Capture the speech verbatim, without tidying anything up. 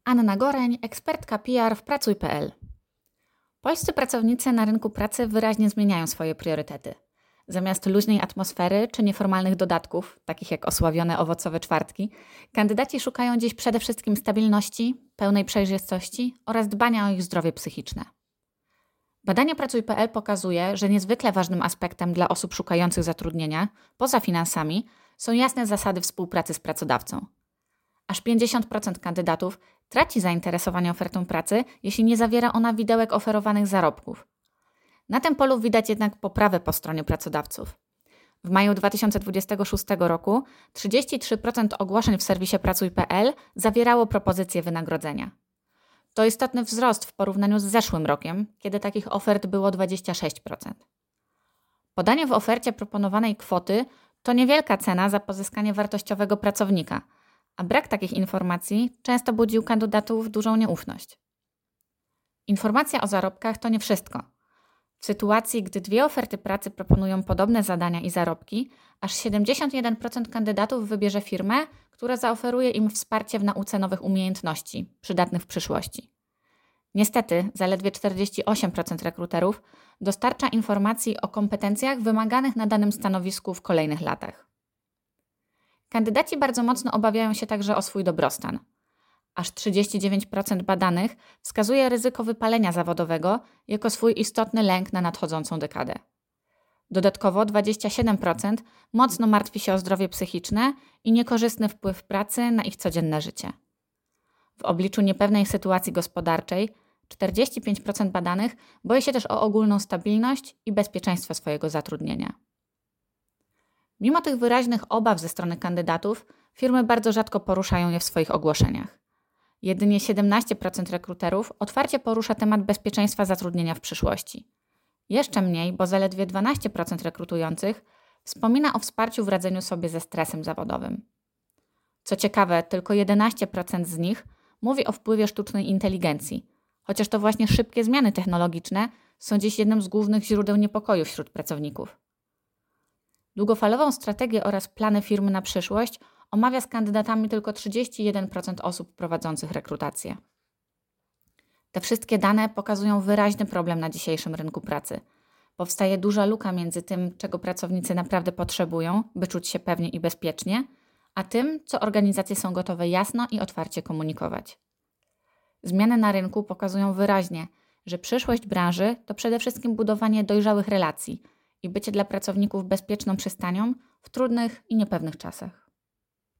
Anna Goreń, ekspertka P R w pracuj kropka p l. Polscy pracownicy na rynku pracy wyraźnie zmieniają swoje priorytety. Zamiast luźnej atmosfery czy nieformalnych dodatków, takich jak osławione owocowe czwartki, kandydaci szukają dziś przede wszystkim stabilności, pełnej przejrzystości oraz dbania o ich zdrowie psychiczne. Badanie pracuj kropka p l pokazuje, że niezwykle ważnym aspektem dla osób szukających zatrudnienia, poza finansami, są jasne zasady współpracy z pracodawcą. Aż pięćdziesiąt procent kandydatów traci zainteresowanie ofertą pracy, jeśli nie zawiera ona widełek oferowanych zarobków. Na tym polu widać jednak poprawę po stronie pracodawców. W maju dwa tysiące dwudziestego szóstego roku trzydzieści trzy procent ogłoszeń w serwisie pracuj kropka p l zawierało propozycje wynagrodzenia. To istotny wzrost w porównaniu z zeszłym rokiem, kiedy takich ofert było dwadzieścia sześć procent. Podanie w ofercie proponowanej kwoty to niewielka cena za pozyskanie wartościowego pracownika, a brak takich informacji często budził kandydatów dużą nieufność. Informacja o zarobkach to nie wszystko. W sytuacji, gdy dwie oferty pracy proponują podobne zadania i zarobki, aż siedemdziesiąt jeden procent kandydatów wybierze firmę, która zaoferuje im wsparcie w nauce nowych umiejętności, przydatnych w przyszłości. Niestety, zaledwie czterdzieści osiem procent rekruterów dostarcza informacji o kompetencjach wymaganych na danym stanowisku w kolejnych latach. Kandydaci bardzo mocno obawiają się także o swój dobrostan. Aż trzydzieści dziewięć procent badanych wskazuje ryzyko wypalenia zawodowego jako swój istotny lęk na nadchodzącą dekadę. Dodatkowo dwadzieścia siedem procent mocno martwi się o zdrowie psychiczne i niekorzystny wpływ pracy na ich codzienne życie. W obliczu niepewnej sytuacji gospodarczej czterdzieści pięć procent badanych boi się też o ogólną stabilność i bezpieczeństwo swojego zatrudnienia. Mimo tych wyraźnych obaw ze strony kandydatów, firmy bardzo rzadko poruszają je w swoich ogłoszeniach. Jedynie siedemnaście procent rekruterów otwarcie porusza temat bezpieczeństwa zatrudnienia w przyszłości. Jeszcze mniej, bo zaledwie dwanaście procent rekrutujących wspomina o wsparciu w radzeniu sobie ze stresem zawodowym. Co ciekawe, tylko jedenaście procent z nich mówi o wpływie sztucznej inteligencji, chociaż to właśnie szybkie zmiany technologiczne są dziś jednym z głównych źródeł niepokoju wśród pracowników. Długofalową strategię oraz plany firmy na przyszłość omawia z kandydatami tylko trzydzieści jeden procent osób prowadzących rekrutację. Te wszystkie dane pokazują wyraźny problem na dzisiejszym rynku pracy. Powstaje duża luka między tym, czego pracownicy naprawdę potrzebują, by czuć się pewnie i bezpiecznie, a tym, co organizacje są gotowe jasno i otwarcie komunikować. Zmiany na rynku pokazują wyraźnie, że przyszłość branży to przede wszystkim budowanie dojrzałych relacji i bycie dla pracowników bezpieczną przystanią w trudnych i niepewnych czasach.